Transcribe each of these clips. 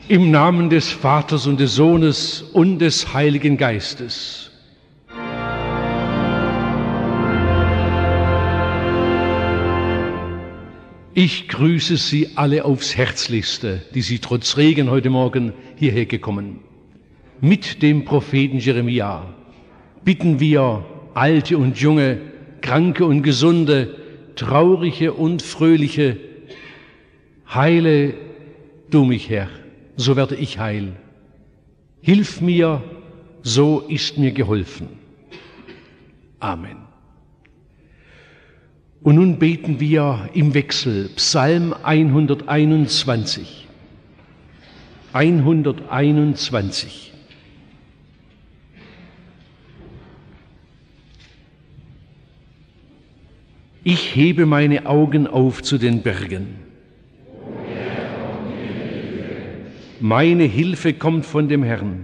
Im Namen des Vaters und des Sohnes und des Heiligen Geistes. Ich grüße Sie alle aufs Herzlichste, die Sie trotz Regen heute Morgen hierher gekommen. Mit dem Propheten Jeremia bitten wir Alte und Junge, Kranke und Gesunde, Traurige und Fröhliche, heile du mich, Herr, so werde ich heil. Hilf mir, so ist mir geholfen. Amen. Und nun beten wir im Wechsel Psalm 121. 121. Ich hebe meine Augen auf zu den Bergen. Meine Hilfe kommt von dem Herrn.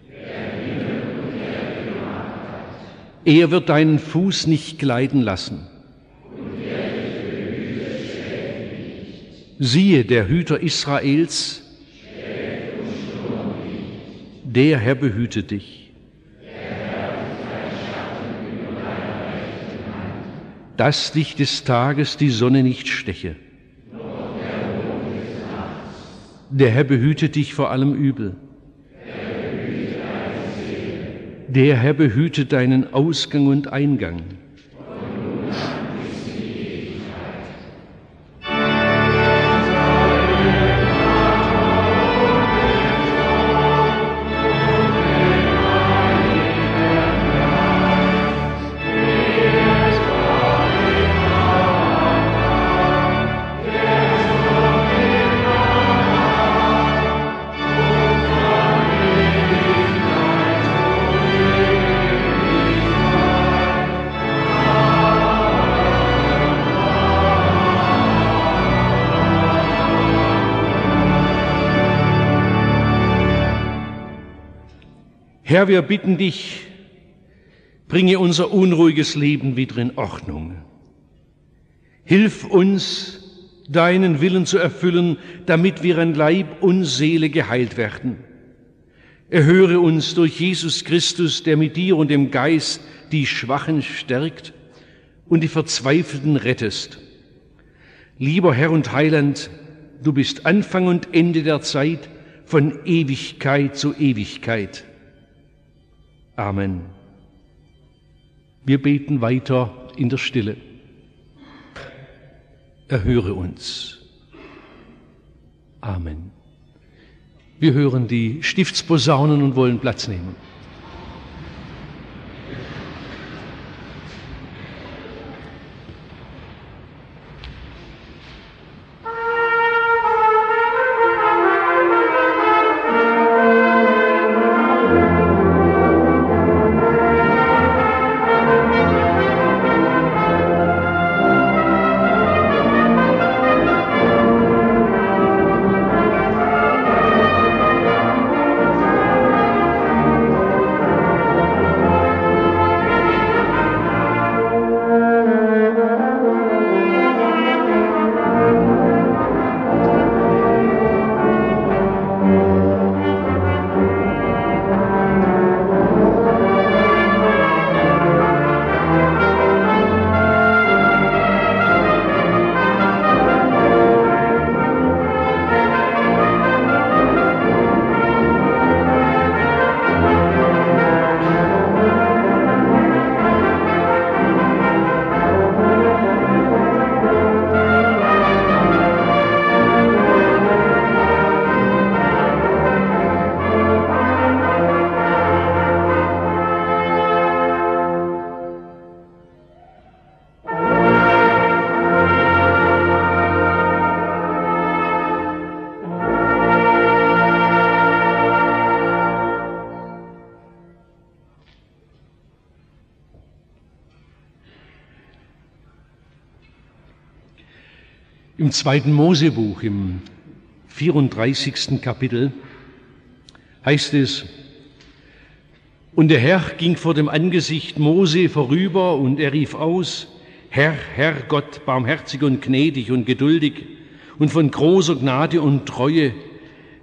Er wird deinen Fuß nicht gleiten lassen. Siehe, der Hüter Israels, der Herr behüte dich. Dass dich des Tages die Sonne nicht steche. Der Herr behüte dich vor allem Übel. Der Herr behüte deinen Ausgang und Eingang. Herr, wir bitten dich, bringe unser unruhiges Leben wieder in Ordnung. Hilf uns, deinen Willen zu erfüllen, damit wir an Leib und Seele geheilt werden. Erhöre uns durch Jesus Christus, der mit dir und dem Geist die Schwachen stärkt und die Verzweifelten rettest. Lieber Herr und Heiland, du bist Anfang und Ende der Zeit, von Ewigkeit zu Ewigkeit. Amen. Wir beten weiter in der Stille. Erhöre uns. Amen. Wir hören die Stiftsposaunen und wollen Platz nehmen. Im 2. Mosebuch, im 34. Kapitel, heißt es: Und der Herr ging vor dem Angesicht Mose vorüber, und er rief aus: Herr, Herr Gott, barmherzig und gnädig und geduldig und von großer Gnade und Treue,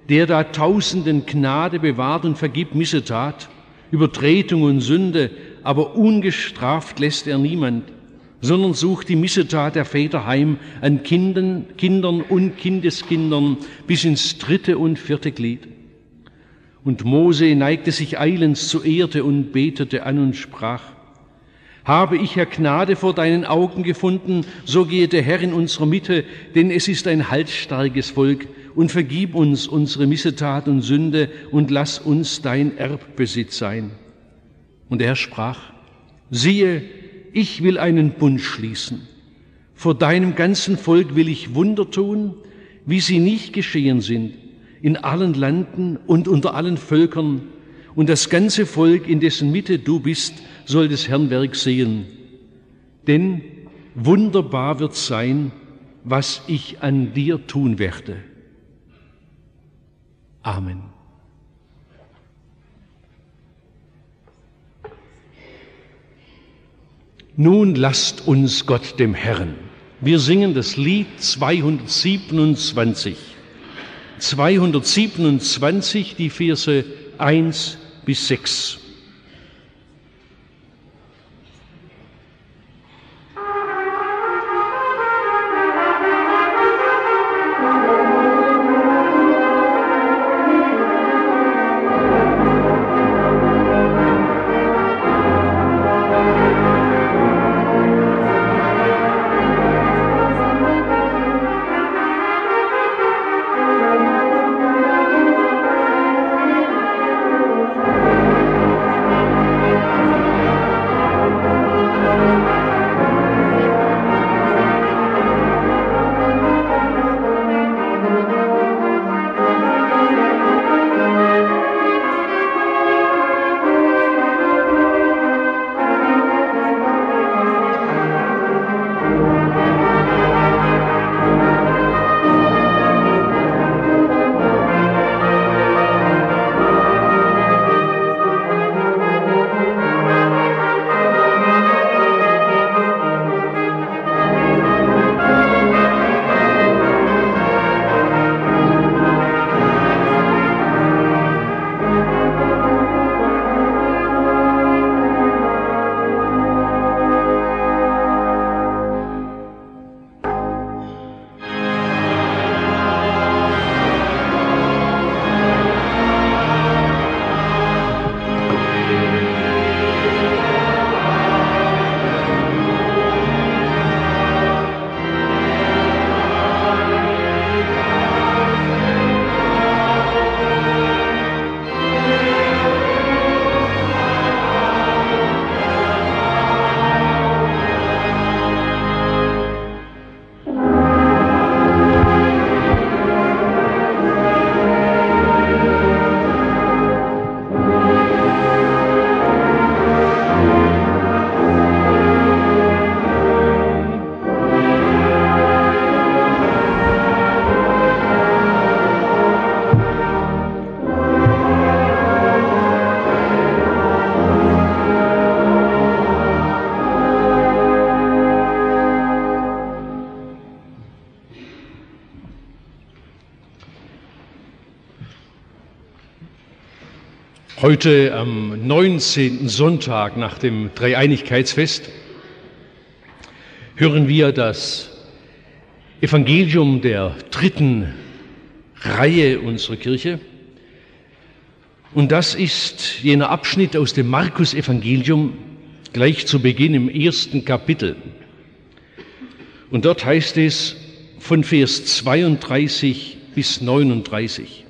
der da Tausenden Gnade bewahrt und vergibt Missetat, Übertretung und Sünde, aber ungestraft lässt er niemand, sondern sucht die Missetat der Väter heim an Kindern und Kindeskindern bis ins 3. und 4. Glied. Und Mose neigte sich eilends zur Erde und betete an und sprach: Habe ich, Herr, Gnade vor deinen Augen gefunden, so gehe der Herr in unserer Mitte, denn es ist ein halsstarkes Volk, und vergib uns unsere Missetat und Sünde und lass uns dein Erbbesitz sein. Und er sprach: Siehe, ich will einen Bund schließen. Vor deinem ganzen Volk will ich Wunder tun, wie sie nicht geschehen sind, in allen Landen und unter allen Völkern. Und das ganze Volk, in dessen Mitte du bist, soll des Herrn Werk sehen. Denn wunderbar wird sein, was ich an dir tun werde. Amen. Nun lasst uns Gott dem Herrn. Wir singen das Lied 227. 227, die Verse 1 bis 6. Heute am 19. Sonntag nach dem Dreieinigkeitsfest hören wir das Evangelium der 3. Reihe unserer Kirche. Und das ist jener Abschnitt aus dem Markus-Evangelium gleich zu Beginn im 1. Kapitel. Und dort heißt es von Vers 32 bis 39.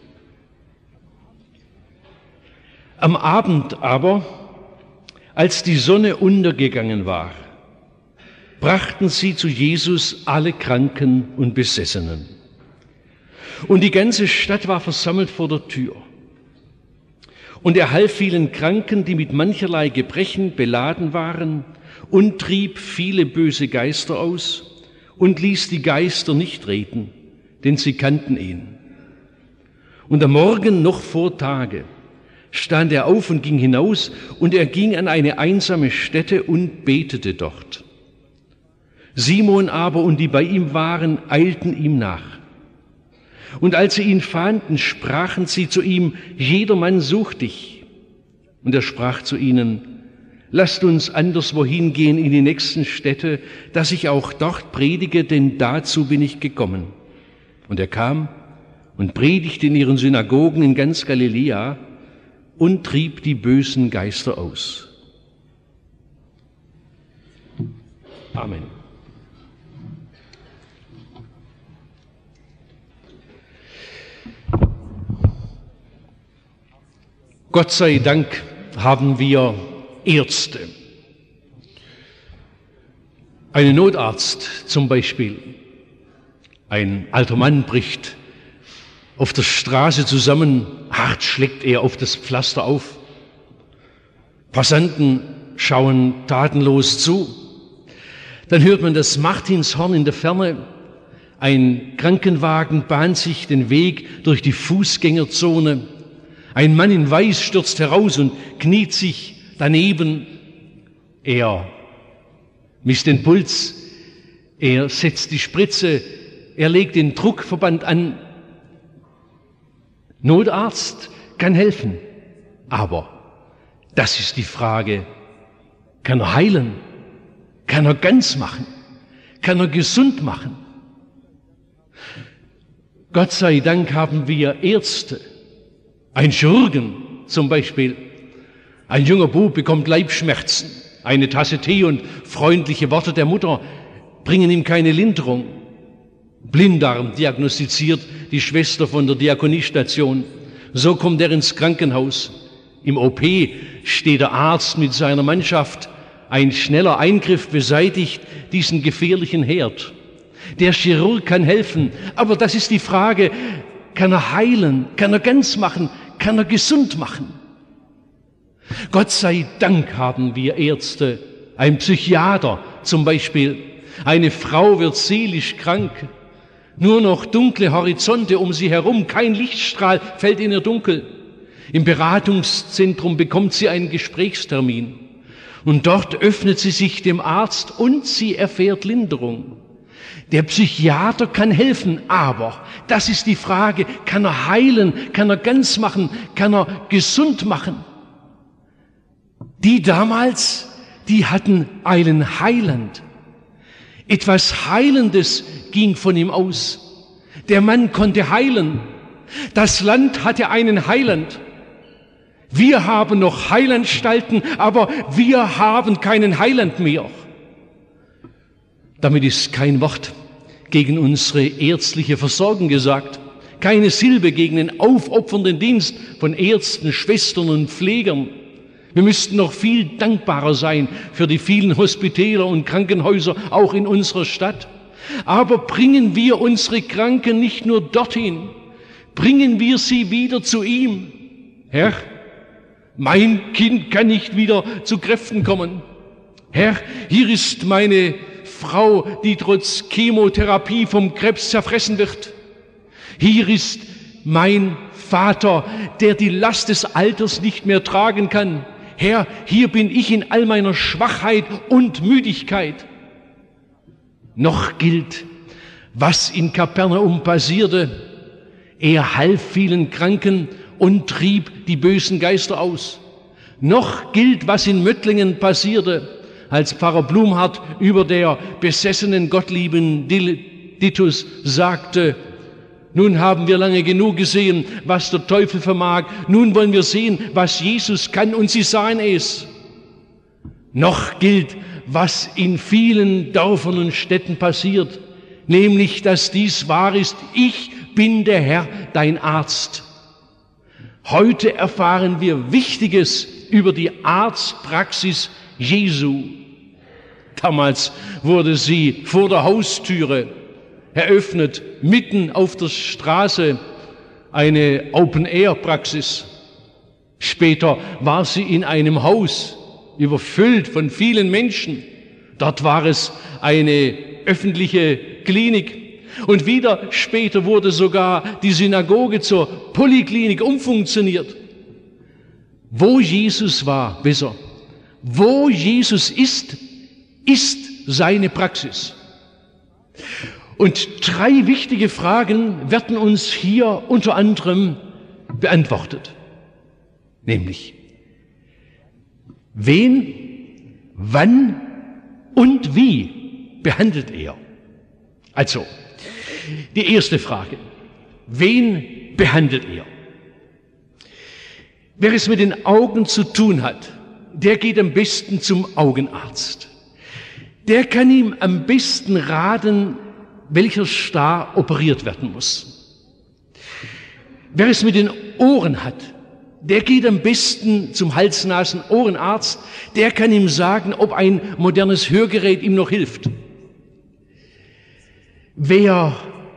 Am Abend aber, als die Sonne untergegangen war, brachten sie zu Jesus alle Kranken und Besessenen. Und die ganze Stadt war versammelt vor der Tür. Und er half vielen Kranken, die mit mancherlei Gebrechen beladen waren, und trieb viele böse Geister aus und ließ die Geister nicht reden, denn sie kannten ihn. Und am Morgen noch vor Tage stand er auf und ging hinaus, und er ging an eine einsame Stätte und betete dort. Simon aber und die bei ihm waren, eilten ihm nach. Und als sie ihn fahnden, sprachen sie zu ihm, jedermann sucht dich. Und er sprach zu ihnen, lasst uns anderswohin gehen in die nächsten Städte, dass ich auch dort predige, denn dazu bin ich gekommen. Und er kam und predigte in ihren Synagogen in ganz Galiläa und trieb die bösen Geister aus. Amen. Gott sei Dank haben wir Ärzte. Ein Notarzt zum Beispiel. Ein alter Mann bricht auf der Straße zusammen, hart schlägt er auf das Pflaster auf. Passanten schauen tatenlos zu. Dann hört man das Martinshorn in der Ferne. Ein Krankenwagen bahnt sich den Weg durch die Fußgängerzone. Ein Mann in Weiß stürzt heraus und kniet sich daneben. Er misst den Puls, er setzt die Spritze, er legt den Druckverband an. Notarzt kann helfen, aber das ist die Frage, kann er heilen? Kann er ganz machen? Kann er gesund machen? Gott sei Dank haben wir Ärzte, ein Chirurgen zum Beispiel. Ein junger Bub bekommt Leibschmerzen. Eine Tasse Tee und freundliche Worte der Mutter bringen ihm keine Linderung. Blinddarm diagnostiziert die Schwester von der Diakoniestation. So kommt er ins Krankenhaus. Im OP steht der Arzt mit seiner Mannschaft. Ein schneller Eingriff beseitigt diesen gefährlichen Herd. Der Chirurg kann helfen, aber das ist die Frage, kann er heilen, kann er ganz machen, kann er gesund machen? Gott sei Dank haben wir Ärzte, ein Psychiater zum Beispiel. Eine Frau wird seelisch krank, nur noch dunkle Horizonte um sie herum, kein Lichtstrahl fällt in ihr Dunkel. Im Beratungszentrum bekommt sie einen Gesprächstermin und dort öffnet sie sich dem Arzt und sie erfährt Linderung. Der Psychiater kann helfen, aber das ist die Frage, kann er heilen, kann er ganz machen, kann er gesund machen? Die damals, die hatten einen Heiland. Etwas Heilendes ging von ihm aus. Der Mann konnte heilen. Das Land hatte einen Heiland. Wir haben noch Heilanstalten, aber wir haben keinen Heiland mehr. Damit ist kein Wort gegen unsere ärztliche Versorgung gesagt, keine Silbe gegen den aufopfernden Dienst von Ärzten, Schwestern und Pflegern. Wir müssten noch viel dankbarer sein für die vielen Hospitäler und Krankenhäuser, auch in unserer Stadt. Aber bringen wir unsere Kranken nicht nur dorthin, bringen wir sie wieder zu ihm. Herr, mein Kind kann nicht wieder zu Kräften kommen. Herr, hier ist meine Frau, die trotz Chemotherapie vom Krebs zerfressen wird. Hier ist mein Vater, der die Last des Alters nicht mehr tragen kann. Herr, hier bin ich in all meiner Schwachheit und Müdigkeit. Noch gilt, was in Kapernaum passierte. Er half vielen Kranken und trieb die bösen Geister aus. Noch gilt, was in Möttlingen passierte, als Pfarrer Blumhardt über der besessenen Gottlieben Ditus sagte, nun haben wir lange genug gesehen, was der Teufel vermag. Nun wollen wir sehen, was Jesus kann. Und sie sahen es. Noch gilt, was in vielen Dörfern und Städten passiert, nämlich, dass dies wahr ist. Ich bin der Herr, dein Arzt. Heute erfahren wir Wichtiges über die Arztpraxis Jesu. Damals wurde sie vor der Haustüre eröffnet, mitten auf der Straße, eine Open-Air-Praxis. Später war sie in einem Haus, überfüllt von vielen Menschen. Dort war es eine öffentliche Klinik. Und wieder später wurde sogar die Synagoge zur Poliklinik umfunktioniert. Wo Jesus war, besser, wo Jesus ist, ist seine Praxis. Und 3 wichtige Fragen werden uns hier unter anderem beantwortet. Nämlich, wen, wann und wie behandelt er? Also, die erste Frage, wen behandelt er? Wer es mit den Augen zu tun hat, der geht am besten zum Augenarzt. Der kann ihm am besten raten, welcher Star operiert werden muss. Wer es mit den Ohren hat, der geht am besten zum Hals-Nasen-Ohrenarzt. Der kann ihm sagen, ob ein modernes Hörgerät ihm noch hilft. Wer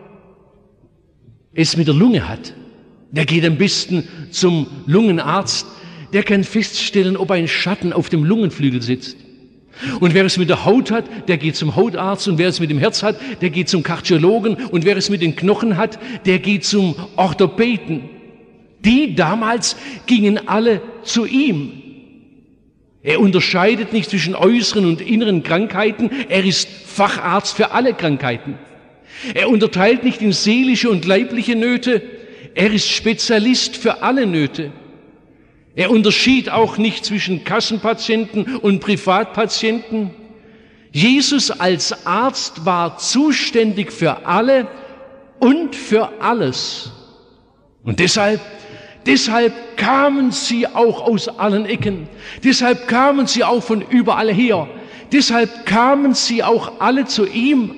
es mit der Lunge hat, der geht am besten zum Lungenarzt. Der kann feststellen, ob ein Schatten auf dem Lungenflügel sitzt. Und wer es mit der Haut hat, der geht zum Hautarzt. Und wer es mit dem Herz hat, der geht zum Kardiologen. Und wer es mit den Knochen hat, der geht zum Orthopäden. Die damals gingen alle zu ihm. Er unterscheidet nicht zwischen äußeren und inneren Krankheiten. Er ist Facharzt für alle Krankheiten. Er unterteilt nicht in seelische und leibliche Nöte. Er ist Spezialist für alle Nöte. Er unterschied auch nicht zwischen Kassenpatienten und Privatpatienten. Jesus als Arzt war zuständig für alle und für alles. Und deshalb kamen sie auch aus allen Ecken. Deshalb kamen sie auch von überall her. Deshalb kamen sie auch alle zu ihm.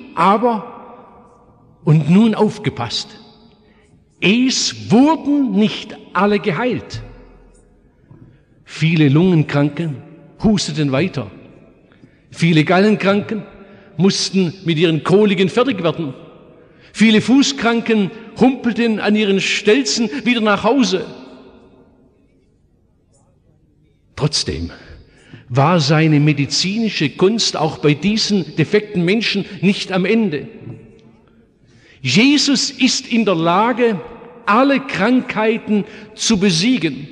Und nun aufgepasst, es wurden nicht alle geheilt. Viele Lungenkranken husteten weiter. Viele Gallenkranken mussten mit ihren Koliken fertig werden. Viele Fußkranken humpelten an ihren Stelzen wieder nach Hause. Trotzdem war seine medizinische Kunst auch bei diesen defekten Menschen nicht am Ende. Jesus ist in der Lage, alle Krankheiten zu besiegen.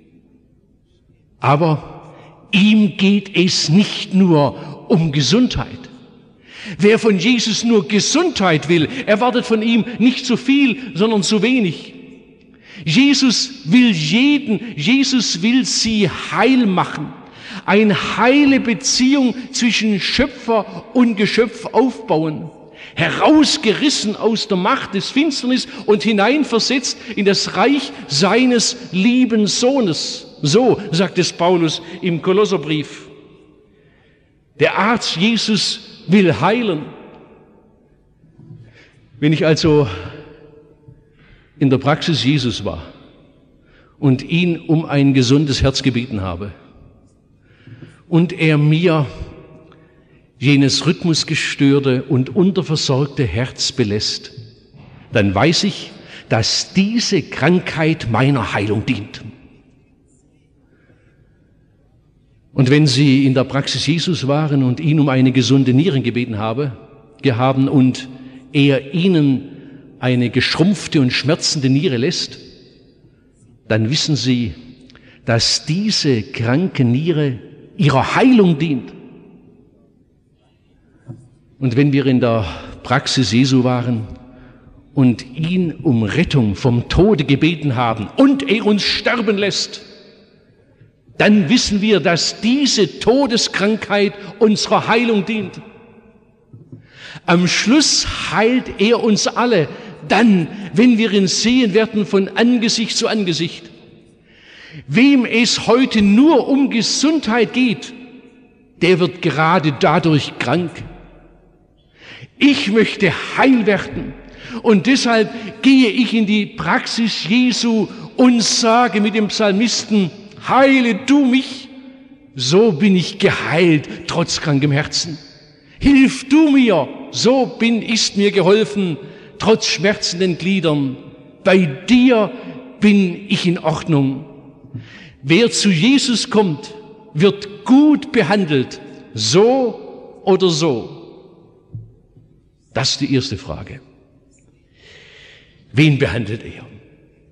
Aber ihm geht es nicht nur um Gesundheit. Wer von Jesus nur Gesundheit will, erwartet von ihm nicht zu viel, sondern zu wenig. Jesus will sie heil machen, eine heile Beziehung zwischen Schöpfer und Geschöpf aufbauen, herausgerissen aus der Macht des Finsternis und hineinversetzt in das Reich seines lieben Sohnes. So sagt es Paulus im Kolosserbrief. Der Arzt Jesus will heilen. Wenn ich also in der Praxis Jesus war und ihn um ein gesundes Herz gebeten habe und er mir jenes rhythmusgestörte und unterversorgte Herz belässt, dann weiß ich, dass diese Krankheit meiner Heilung dient. Und wenn Sie in der Praxis Jesus waren und ihn um eine gesunde Niere gebeten haben und er Ihnen eine geschrumpfte und schmerzende Niere lässt, dann wissen Sie, dass diese kranke Niere ihrer Heilung dient. Und wenn wir in der Praxis Jesu waren und ihn um Rettung vom Tode gebeten haben und er uns sterben lässt, dann wissen wir, dass diese Todeskrankheit unserer Heilung dient. Am Schluss heilt er uns alle, dann, wenn wir ihn sehen werden von Angesicht zu Angesicht. Wem es heute nur um Gesundheit geht, der wird gerade dadurch krank. Ich möchte heil werden und deshalb gehe ich in die Praxis Jesu und sage mit dem Psalmisten, heile du mich, so bin ich geheilt, trotz krankem Herzen. Hilf du mir, so ist mir geholfen, trotz schmerzenden Gliedern. Bei dir bin ich in Ordnung. Wer zu Jesus kommt, wird gut behandelt, so oder so. Das ist die erste Frage. Wen behandelt er?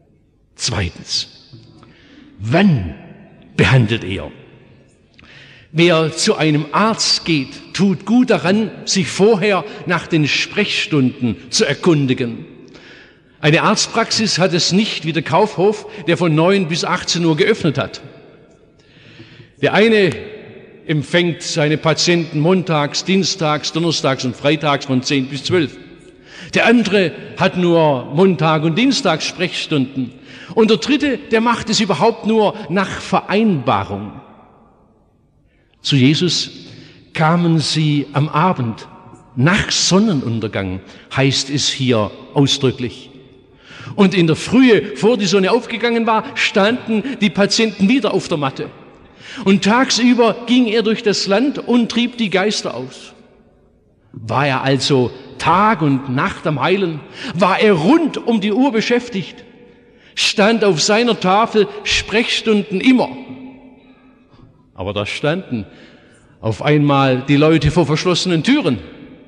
Zweitens, wann behandelt er? Wer zu einem Arzt geht, tut gut daran, sich vorher nach den Sprechstunden zu erkundigen. Eine Arztpraxis hat es nicht wie der Kaufhof, der von 9 bis 18 Uhr geöffnet hat. Der eine empfängt seine Patienten montags, dienstags, donnerstags und freitags von 10 bis 12. Der andere hat nur Montag und Dienstags Sprechstunden. Und der dritte, der macht es überhaupt nur nach Vereinbarung. Zu Jesus kamen sie am Abend, nach Sonnenuntergang, heißt es hier ausdrücklich. Und in der Frühe, vor die Sonne aufgegangen war, standen die Patienten wieder auf der Matte. Und tagsüber ging er durch das Land und trieb die Geister aus. War er also Tag und Nacht am Heilen? War er rund um die Uhr beschäftigt? Stand auf seiner Tafel Sprechstunden immer? Aber da standen auf einmal die Leute vor verschlossenen Türen.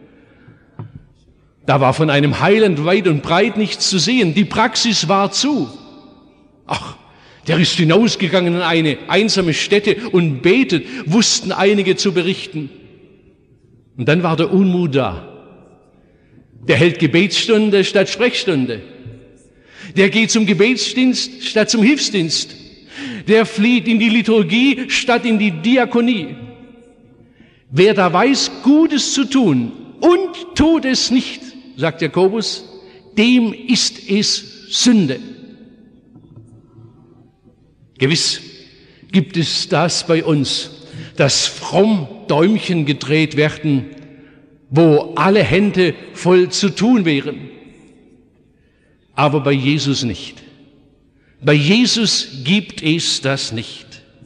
Da war von einem Heiland weit und breit nichts zu sehen. Die Praxis war zu. Ach, der ist hinausgegangen in eine einsame Stätte und betet, wussten einige zu berichten. Und dann war der Unmut da. Der hält Gebetsstunde statt Sprechstunde. Der geht zum Gebetsdienst statt zum Hilfsdienst. Der flieht in die Liturgie statt in die Diakonie. Wer da weiß, Gutes zu tun und tut es nicht, sagt Jakobus, dem ist es Sünde. Gewiss gibt es das bei uns, dass fromm Däumchen gedreht werden, wo alle Hände voll zu tun wären. Aber bei Jesus nicht. Bei Jesus gibt es das nicht.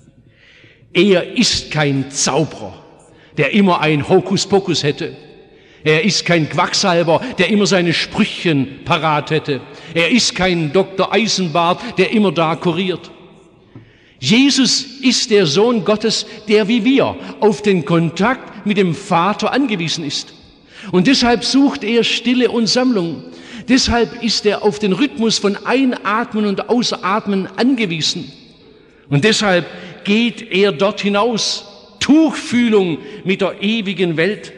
Er ist kein Zauberer, der immer ein Hokuspokus hätte. Er ist kein Quacksalber, der immer seine Sprüchchen parat hätte. Er ist kein Dr. Eisenbart, der immer da kuriert. Jesus ist der Sohn Gottes, der wie wir auf den Kontakt mit dem Vater angewiesen ist. Und deshalb sucht er Stille und Sammlung. Deshalb ist er auf den Rhythmus von Einatmen und Ausatmen angewiesen. Und deshalb geht er dort hinaus, Tuchfühlung mit der ewigen Welt.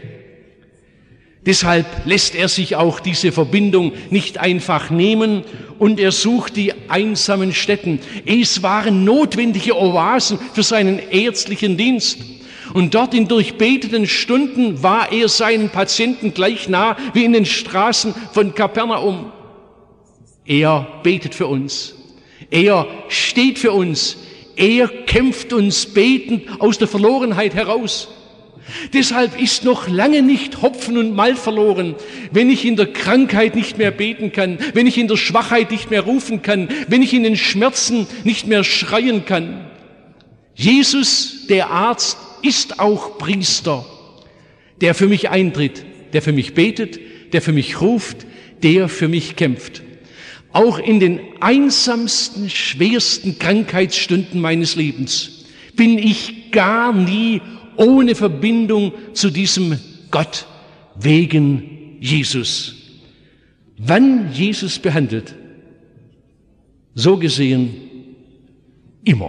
Deshalb lässt er sich auch diese Verbindung nicht einfach nehmen und er sucht die einsamen Stätten. Es waren notwendige Oasen für seinen ärztlichen Dienst. Und dort in durchbeteten Stunden war er seinen Patienten gleich nah wie in den Straßen von Kapernaum. Er betet für uns. Er steht für uns. Er kämpft uns betend aus der Verlorenheit heraus. Deshalb ist noch lange nicht Hopfen und Malz verloren, wenn ich in der Krankheit nicht mehr beten kann, wenn ich in der Schwachheit nicht mehr rufen kann, wenn ich in den Schmerzen nicht mehr schreien kann. Jesus, der Arzt, ist auch Priester, der für mich eintritt, der für mich betet, der für mich ruft, der für mich kämpft. Auch in den einsamsten, schwersten Krankheitsstunden meines Lebens bin ich gar nie ohne Verbindung zu diesem Gott wegen Jesus. Wann Jesus behandelt? So gesehen immer.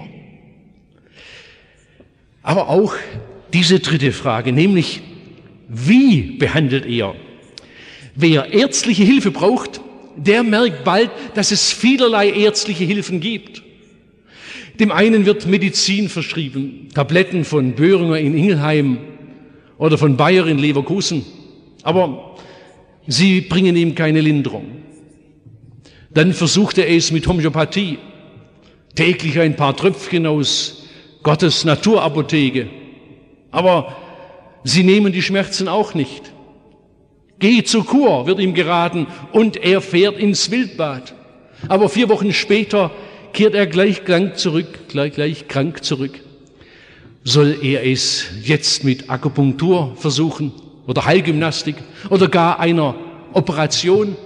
Aber auch diese dritte Frage, nämlich wie behandelt er? Wer ärztliche Hilfe braucht, der merkt bald, dass es vielerlei ärztliche Hilfen gibt. Dem einen wird Medizin verschrieben, Tabletten von Böhringer in Ingelheim oder von Bayer in Leverkusen, aber sie bringen ihm keine Linderung. Dann versucht er es mit Homöopathie, täglich ein paar Tröpfchen aus Gottes Naturapotheke, aber sie nehmen die Schmerzen auch nicht. Geh zur Kur, wird ihm geraten, und er fährt ins Wildbad. Aber 4 Wochen später kehrt er gleich krank zurück. Soll er es jetzt mit Akupunktur versuchen oder Heilgymnastik oder gar einer Operation?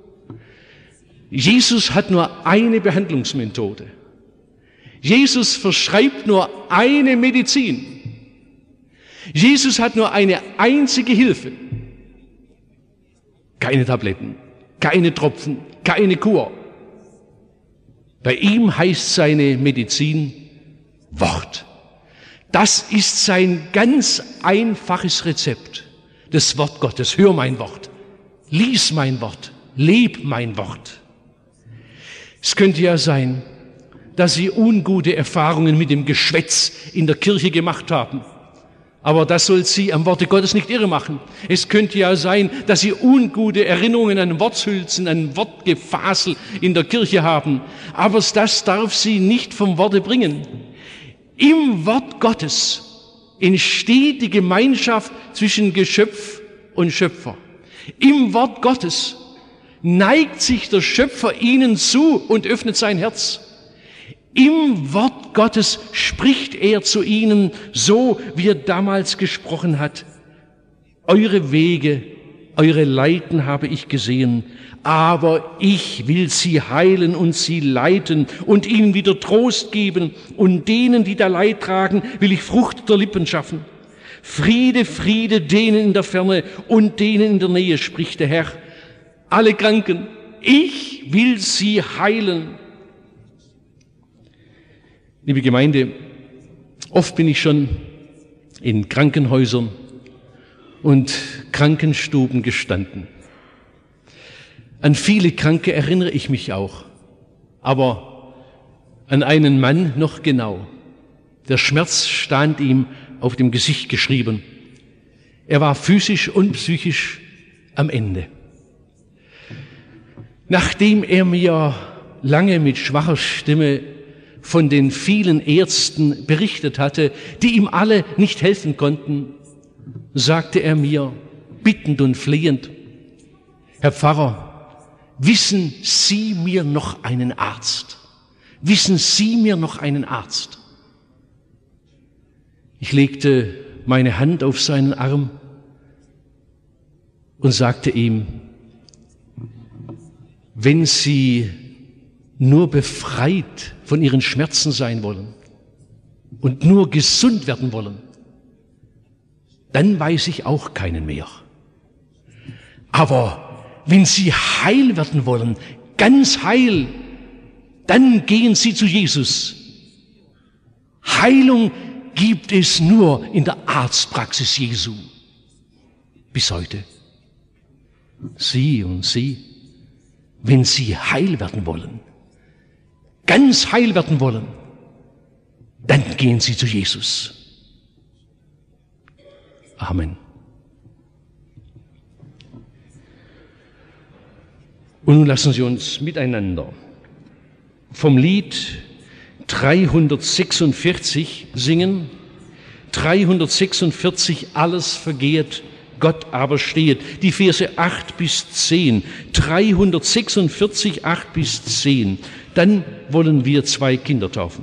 Jesus hat nur eine Behandlungsmethode. Jesus verschreibt nur eine Medizin. Jesus hat nur eine einzige Hilfe. Keine Tabletten, keine Tropfen, keine Kur. Bei ihm heißt seine Medizin Wort. Das ist sein ganz einfaches Rezept. Das Wort Gottes. Hör mein Wort. Lies mein Wort. Leb mein Wort. Es könnte ja sein, dass Sie ungute Erfahrungen mit dem Geschwätz in der Kirche gemacht haben. Aber das soll Sie am Worte Gottes nicht irre machen. Es könnte ja sein, dass Sie ungute Erinnerungen an Worthülsen, an Wortgefasel in der Kirche haben. Aber das darf Sie nicht vom Worte bringen. Im Wort Gottes entsteht die Gemeinschaft zwischen Geschöpf und Schöpfer. Im Wort Gottes neigt sich der Schöpfer Ihnen zu und öffnet sein Herz. Im Wort Gottes spricht er zu ihnen, so wie er damals gesprochen hat. Eure Wege, eure Leiden habe ich gesehen, aber ich will sie heilen und sie leiten und ihnen wieder Trost geben. Und denen, die da Leid tragen, will ich Frucht der Lippen schaffen. Friede, Friede denen in der Ferne und denen in der Nähe, spricht der Herr. Alle Kranken, ich will sie heilen. Liebe Gemeinde, oft bin ich schon in Krankenhäusern und Krankenstuben gestanden. An viele Kranke erinnere ich mich auch, aber an einen Mann noch genau. Der Schmerz stand ihm auf dem Gesicht geschrieben. Er war physisch und psychisch am Ende. Nachdem er mir lange mit schwacher Stimme von den vielen Ärzten berichtet hatte, die ihm alle nicht helfen konnten, sagte er mir, bittend und flehend, Herr Pfarrer, wissen Sie mir noch einen Arzt? Wissen Sie mir noch einen Arzt? Ich legte meine Hand auf seinen Arm und sagte ihm, wenn Sie nur befreit von Ihren Schmerzen sein wollen und nur gesund werden wollen, dann weiß ich auch keinen mehr. Aber wenn Sie heil werden wollen, ganz heil, dann gehen Sie zu Jesus. Heilung gibt es nur in der Arztpraxis Jesu. Bis heute. Sie und Sie, wenn Sie heil werden wollen, ganz heil werden wollen, dann gehen Sie zu Jesus. Amen. Und nun lassen Sie uns miteinander vom Lied 346 singen. 346, alles vergeht, Gott aber steht. Die Verse 8 bis 10. 346, 8 bis 10. Dann wollen wir 2 Kinder taufen.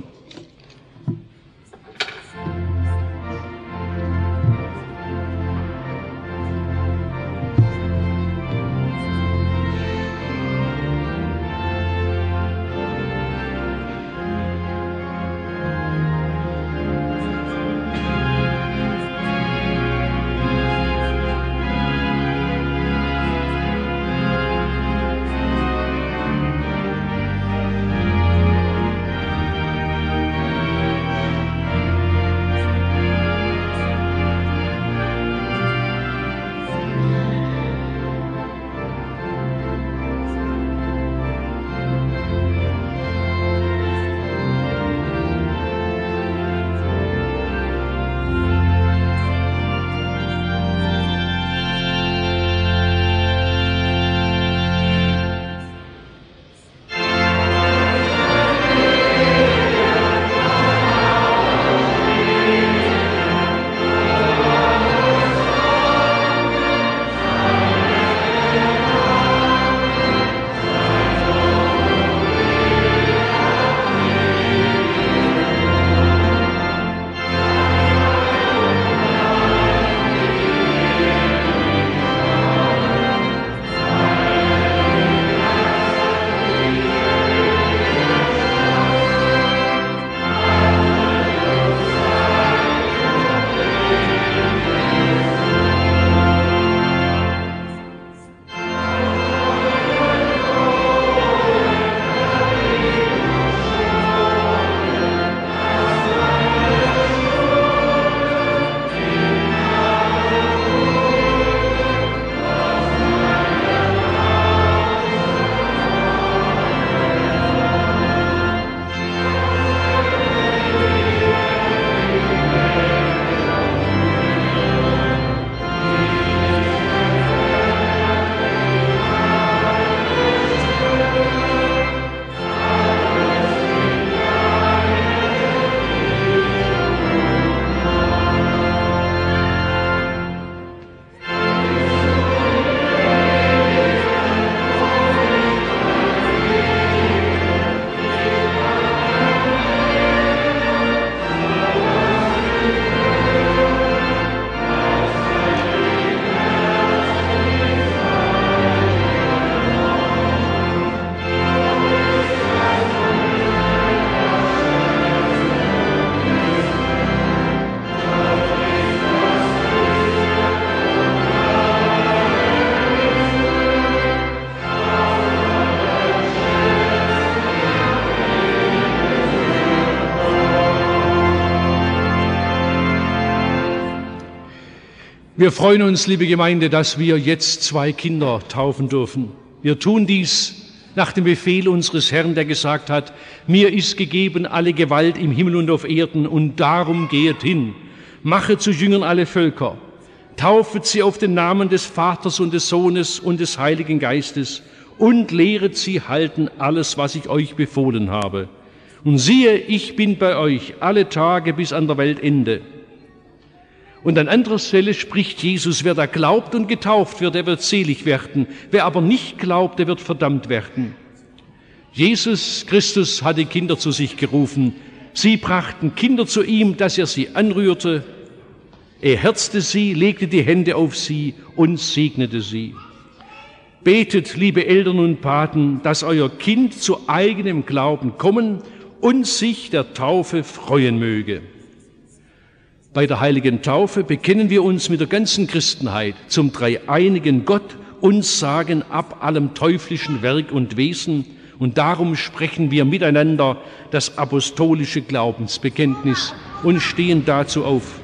Wir freuen uns, liebe Gemeinde, dass wir jetzt 2 Kinder taufen dürfen. Wir tun dies nach dem Befehl unseres Herrn, der gesagt hat, mir ist gegeben alle Gewalt im Himmel und auf Erden und darum gehet hin, machet zu Jüngern alle Völker, taufet sie auf den Namen des Vaters und des Sohnes und des Heiligen Geistes und lehret sie halten alles, was ich euch befohlen habe. Und siehe, ich bin bei euch alle Tage bis an der Weltende. Und an anderer Stelle spricht Jesus, wer da glaubt und getauft wird, der wird selig werden. Wer aber nicht glaubt, der wird verdammt werden. Jesus Christus hat die Kinder zu sich gerufen. Sie brachten Kinder zu ihm, dass er sie anrührte. Er herzte sie, legte die Hände auf sie und segnete sie. Betet, liebe Eltern und Paten, dass euer Kind zu eigenem Glauben kommen und sich der Taufe freuen möge. Bei der heiligen Taufe bekennen wir uns mit der ganzen Christenheit zum dreieinigen Gott und sagen ab allem teuflischen Werk und Wesen. Und darum sprechen wir miteinander das apostolische Glaubensbekenntnis und stehen dazu auf.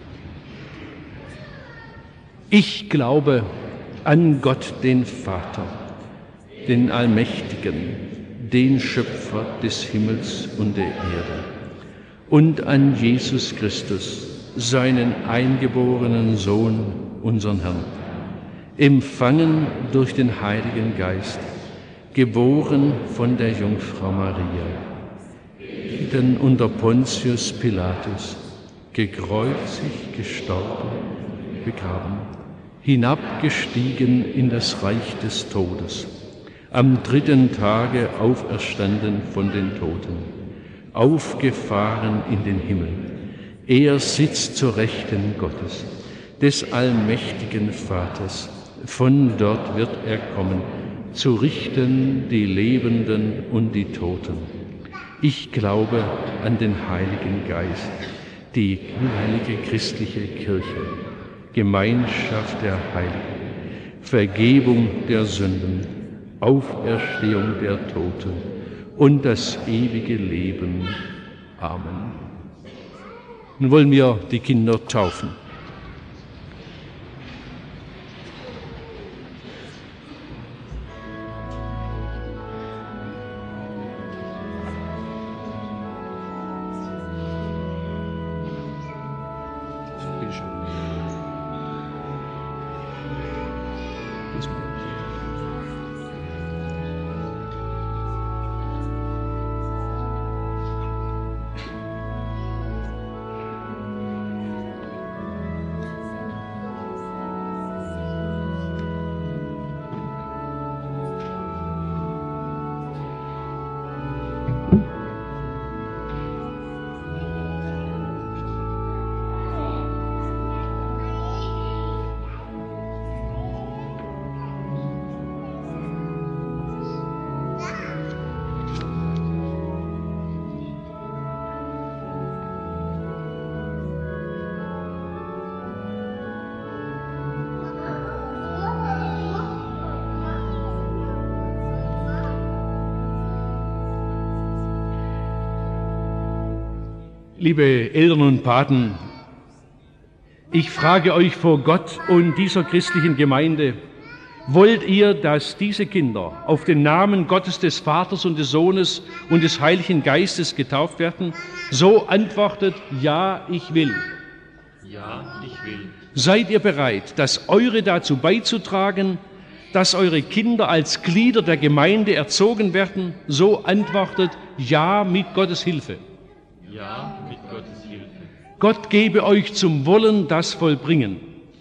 Ich glaube an Gott, den Vater, den Allmächtigen, den Schöpfer des Himmels und der Erde, und an Jesus Christus, seinen eingeborenen Sohn, unseren Herrn, empfangen durch den Heiligen Geist, geboren von der Jungfrau Maria, gelitten unter Pontius Pilatus, gekreuzigt, gestorben, begraben, hinabgestiegen in das Reich des Todes, am 3. Tage auferstanden von den Toten, aufgefahren in den Himmel. Er sitzt zur Rechten Gottes, des allmächtigen Vaters. Von dort wird er kommen, zu richten die Lebenden und die Toten. Ich glaube an den Heiligen Geist, die heilige christliche Kirche, Gemeinschaft der Heiligen, Vergebung der Sünden, Auferstehung der Toten und das ewige Leben. Amen. Nun wollen wir die Kinder taufen. Liebe Eltern und Paten, ich frage euch vor Gott und dieser christlichen Gemeinde, wollt ihr, dass diese Kinder auf den Namen Gottes des Vaters und des Sohnes und des Heiligen Geistes getauft werden? So antwortet, ja, ich will. Ja, ich will. Seid ihr bereit, das Eure dazu beizutragen, dass eure Kinder als Glieder der Gemeinde erzogen werden? So antwortet, ja, mit Gottes Hilfe. Ja, mit Gottes Hilfe. Gott gebe euch zum Wollen das Vollbringen.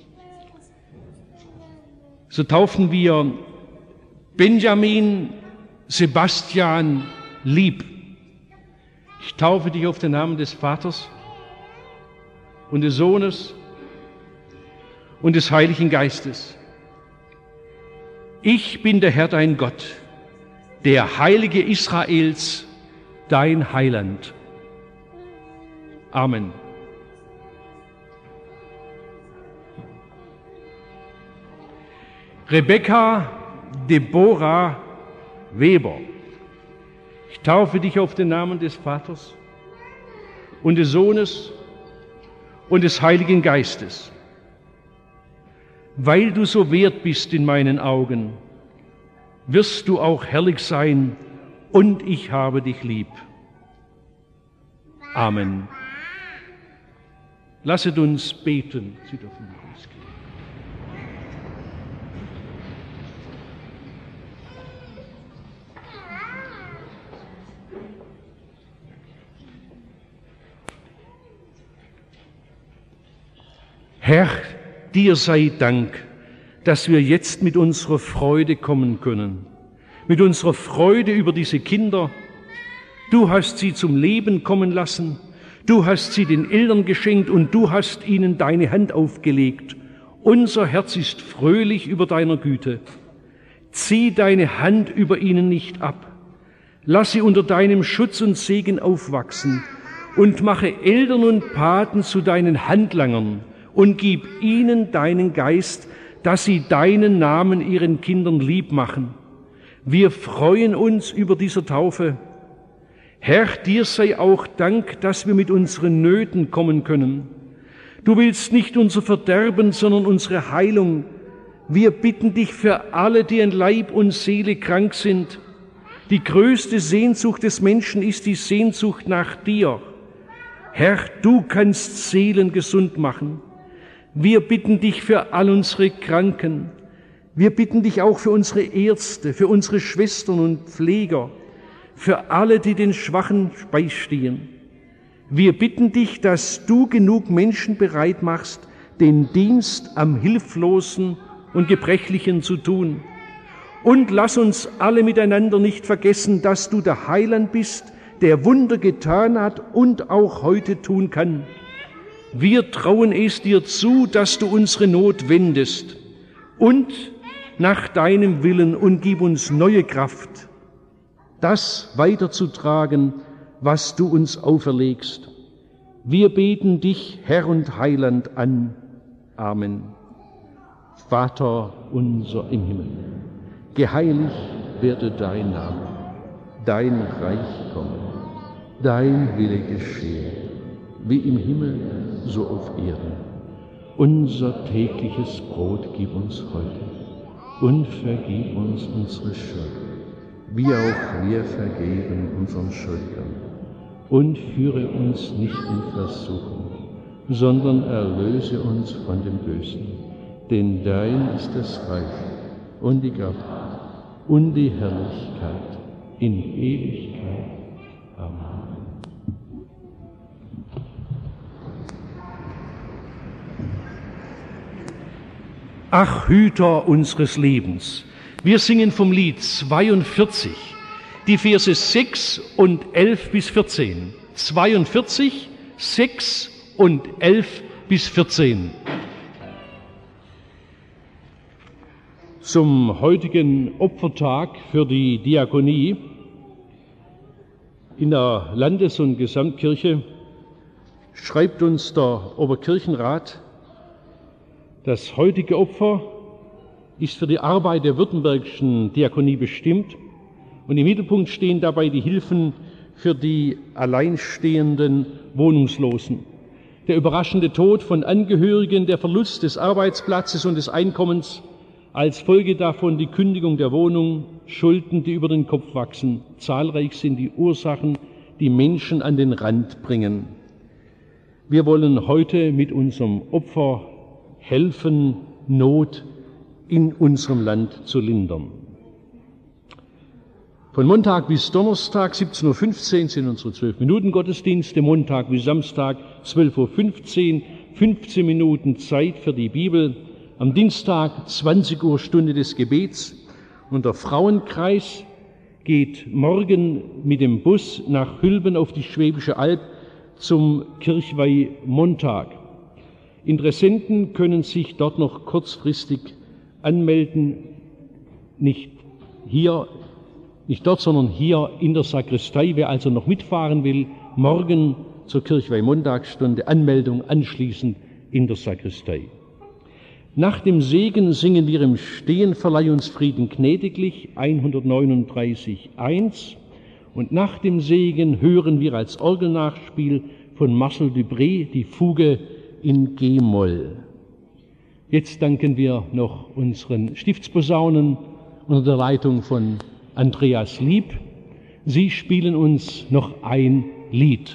So taufen wir Benjamin Sebastian Lieb. Ich taufe dich auf den Namen des Vaters und des Sohnes und des Heiligen Geistes. Ich bin der Herr dein Gott, der Heilige Israels, dein Heiland. Amen. Rebecca Deborah Weber. Ich taufe dich auf den Namen des Vaters und des Sohnes und des Heiligen Geistes. Weil du so wert bist in meinen Augen, wirst du auch herrlich sein, und ich habe dich lieb. Amen. Lasset uns beten. Sie dürfen rausgehen. Herr, dir sei Dank, dass wir jetzt mit unserer Freude kommen können, mit unserer Freude über diese Kinder. Du hast sie zum Leben kommen lassen, du hast sie den Eltern geschenkt und du hast ihnen deine Hand aufgelegt. Unser Herz ist fröhlich über deiner Güte. Zieh deine Hand über ihnen nicht ab. Lass sie unter deinem Schutz und Segen aufwachsen und mache Eltern und Paten zu deinen Handlangern und gib ihnen deinen Geist, dass sie deinen Namen ihren Kindern lieb machen. Wir freuen uns über diese Taufe. Herr, dir sei auch Dank, dass wir mit unseren Nöten kommen können. Du willst nicht unser Verderben, sondern unsere Heilung. Wir bitten dich für alle, die in Leib und Seele krank sind. Die größte Sehnsucht des Menschen ist die Sehnsucht nach dir. Herr, du kannst Seelen gesund machen. Wir bitten dich für all unsere Kranken. Wir bitten dich auch für unsere Ärzte, für unsere Schwestern und Pfleger, für alle, die den Schwachen beistehen. Wir bitten dich, dass du genug Menschen bereit machst, den Dienst am Hilflosen und Gebrechlichen zu tun. Und lass uns alle miteinander nicht vergessen, dass du der Heiland bist, der Wunder getan hat und auch heute tun kann. Wir trauen es dir zu, dass du unsere Not wendest und nach deinem Willen und gib uns neue Kraft, das weiterzutragen, was du uns auferlegst. Wir beten dich, Herr und Heiland, an. Amen. Vater unser im Himmel, geheiligt werde dein Name, dein Reich komme, dein Wille geschehe, wie im Himmel, so auf Erden. Unser tägliches Brot gib uns heute und vergib uns unsere Schuld, wie auch wir vergeben unseren Schuldnern. Und führe uns nicht in Versuchung, sondern erlöse uns von dem Bösen. Denn dein ist das Reich und die Kraft und die Herrlichkeit in Ewigkeit. Amen. Ach, Hüter unseres Lebens. Wir singen vom Lied 42, die Verse 6 und 11 bis 14. 42, 6 und 11 bis 14. Zum heutigen Opfertag für die Diakonie in der Landes- und Gesamtkirche schreibt uns der Oberkirchenrat: Das heutige Opfer ist für die Arbeit der württembergischen Diakonie bestimmt und im Mittelpunkt stehen dabei die Hilfen für die alleinstehenden Wohnungslosen. Der überraschende Tod von Angehörigen, der Verlust des Arbeitsplatzes und des Einkommens, als Folge davon die Kündigung der Wohnung, Schulden, die über den Kopf wachsen. Zahlreich sind die Ursachen, die Menschen an den Rand bringen. Wir wollen heute mit unserem Opfer helfen, Not in unserem Land zu lindern. Von Montag bis Donnerstag 17:15 Uhr sind unsere 12-Minuten-Gottesdienste, Montag bis Samstag 12:15 Uhr, 15 Minuten Zeit für die Bibel, am Dienstag 20 Uhr Stunde des Gebets und der Frauenkreis geht morgen mit dem Bus nach Hülben auf die Schwäbische Alb zum Kirchweihmontag. Interessenten können sich dort noch kurzfristig anmelden, nicht dort, sondern hier in der Sakristei. Wer also noch mitfahren will, morgen zur Kirchweihmontagsstunde, Anmeldung anschließend in der Sakristei. Nach dem Segen singen wir im Stehen Verleih uns Frieden gnädiglich 139,1 und nach dem Segen hören wir als Orgelnachspiel von Marcel Dupré die Fuge in G-Moll. Jetzt danken wir noch unseren Stiftsposaunen unter der Leitung von Andreas Lieb. Sie spielen uns noch ein Lied.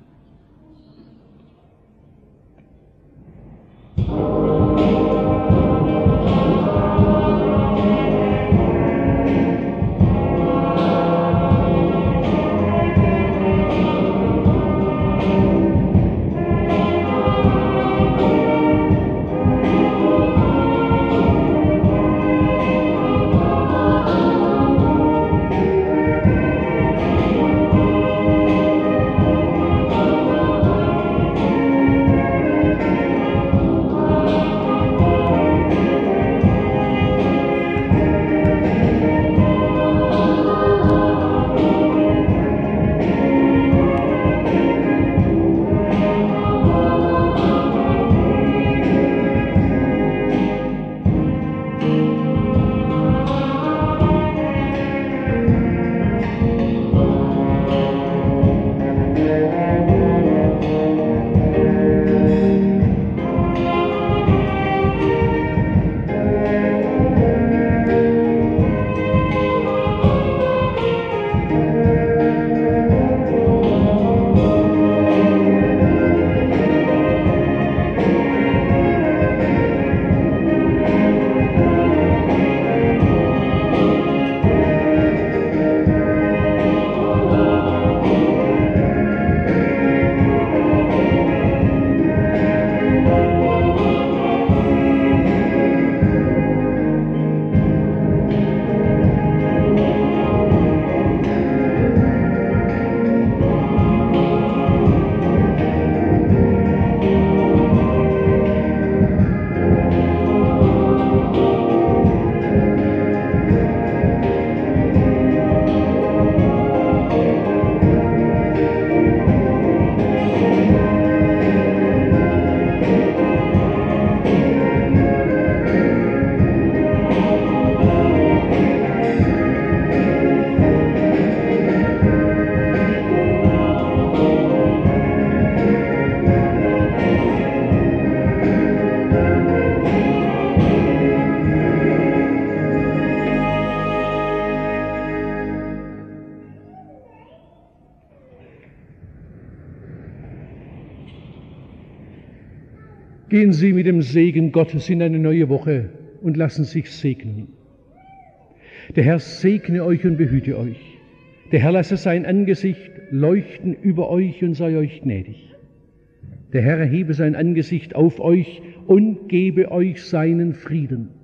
Gehen Sie mit dem Segen Gottes in eine neue Woche und lassen sich segnen. Der Herr segne euch und behüte euch. Der Herr lasse sein Angesicht leuchten über euch und sei euch gnädig. Der Herr erhebe sein Angesicht auf euch und gebe euch seinen Frieden.